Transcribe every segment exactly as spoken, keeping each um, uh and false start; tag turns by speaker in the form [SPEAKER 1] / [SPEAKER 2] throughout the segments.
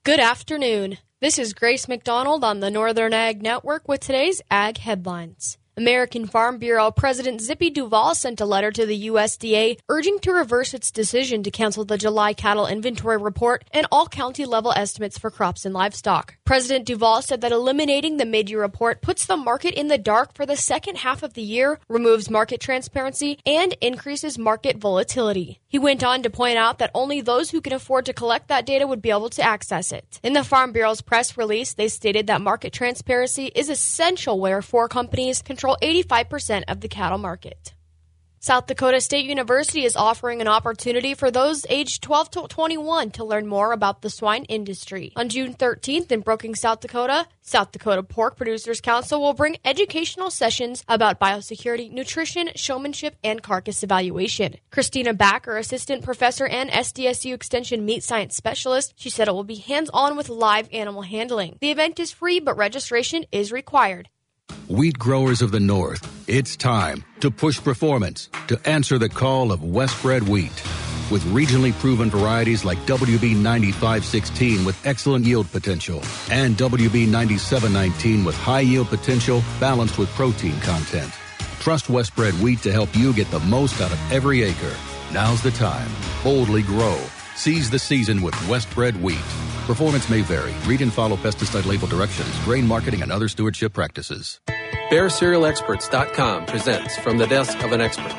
[SPEAKER 1] Good afternoon. This is Grace McDonald on the Northern Ag Network with today's Ag Headlines. American Farm Bureau President Zippy Duvall sent a letter to the U S D A urging to reverse its decision to cancel the July cattle inventory report and all county-level estimates for crops and livestock. President Duvall said that eliminating the mid-year report puts the market in the dark for the second half of the year, removes market transparency, and increases market volatility. He went on to point out that only those who can afford to collect that data would be able to access it. In the Farm Bureau's press release, they stated that market transparency is essential where four companies control eighty-five percent of the cattle market. South Dakota State University is offering an opportunity for those aged twelve to twenty-one to learn more about the swine industry. On June thirteenth in Brookings, South Dakota, South Dakota Pork Producers Council will bring educational sessions about biosecurity, nutrition, showmanship, and carcass evaluation. Christina Backer, assistant professor and S D S U Extension meat science specialist, she said it will be hands-on with live animal handling. The event is free, but registration is required.
[SPEAKER 2] Wheat growers of the North, it's time to push performance, to answer the call of Westbred wheat. With regionally proven varieties like W B ninety-five sixteen with excellent yield potential and W B ninety-seven nineteen with high yield potential balanced with protein content. Trust Westbred wheat to help you get the most out of every acre. Now's the time. Boldly grow. Seize the season with Westbred wheat. Performance may vary. Read and follow pesticide label directions, grain marketing, and other stewardship practices.
[SPEAKER 3] Bear Cereal Experts dot com presents From the Desk of an Expert.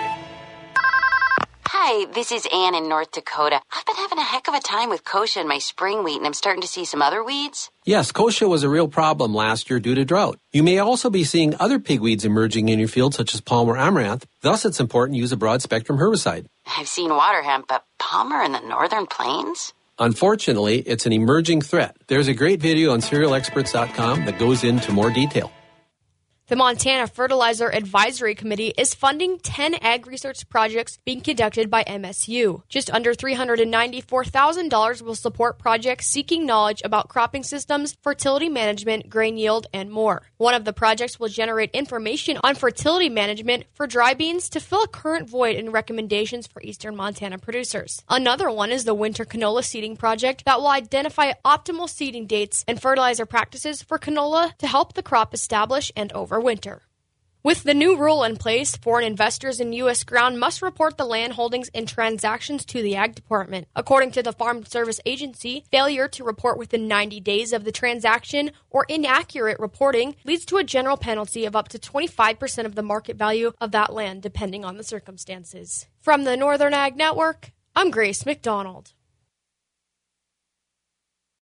[SPEAKER 4] Hi, this is Ann in North Dakota. I've been having a heck of a time with kochia in my spring wheat, and I'm starting to see some other weeds.
[SPEAKER 3] Yes, kochia was a real problem last year due to drought. You may also be seeing other pigweeds emerging in your field, such as palmer amaranth. Thus, it's important to use a broad-spectrum herbicide.
[SPEAKER 4] I've seen water hemp, but palmer in the northern plains?
[SPEAKER 3] Unfortunately, it's an emerging threat. There's a great video on Cereal Experts dot com that goes into more detail.
[SPEAKER 1] The Montana Fertilizer Advisory Committee is funding ten ag research projects being conducted by M S U. Just under three hundred ninety-four thousand dollars will support projects seeking knowledge about cropping systems, fertility management, grain yield, and more. One of the projects will generate information on fertility management for dry beans to fill a current void in recommendations for eastern Montana producers. Another one is the Winter Canola Seeding Project that will identify optimal seeding dates and fertilizer practices for canola to help the crop establish and over winter. With the new rule in place, foreign investors in U S ground must report the land holdings and transactions to the Ag Department. According to the Farm Service Agency, failure to report within ninety days of the transaction or inaccurate reporting leads to a general penalty of up to twenty-five percent of the market value of that land, depending on the circumstances. From the Northern Ag Network, I'm Grace McDonald.